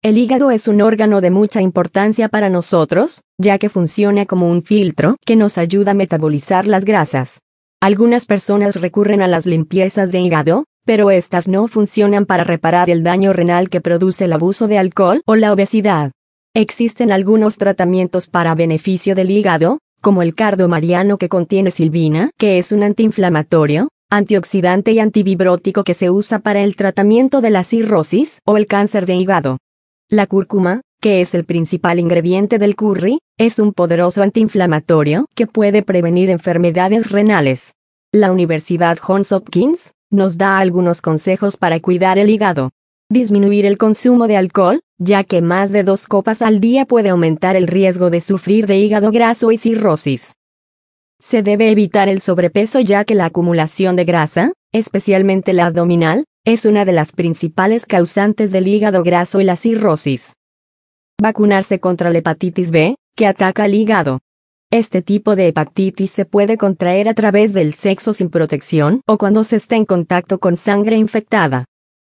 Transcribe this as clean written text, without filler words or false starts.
El hígado es un órgano de mucha importancia para nosotros, ya que funciona como un filtro que nos ayuda a metabolizar las grasas. Algunas personas recurren a las limpiezas de hígado, pero estas no funcionan para reparar el daño renal que produce el abuso de alcohol o la obesidad. Existen algunos tratamientos para beneficio del hígado, como el cardo mariano que contiene silvina, que es un antiinflamatorio, antioxidante y antivibrótico que se usa para el tratamiento de la cirrosis o el cáncer de hígado. La cúrcuma, que es el principal ingrediente del curry, es un poderoso antiinflamatorio que puede prevenir enfermedades renales. La Universidad Johns Hopkins nos da algunos consejos para cuidar el hígado. Disminuir el consumo de alcohol, ya que más de 2 copas al día puede aumentar el riesgo de sufrir de hígado graso y cirrosis. Se debe evitar el sobrepeso ya que la acumulación de grasa, especialmente la abdominal, es una de las principales causantes del hígado graso y la cirrosis. Vacunarse contra la hepatitis B, que ataca al hígado. Este tipo de hepatitis se puede contraer a través del sexo sin protección o cuando se está en contacto con sangre infectada.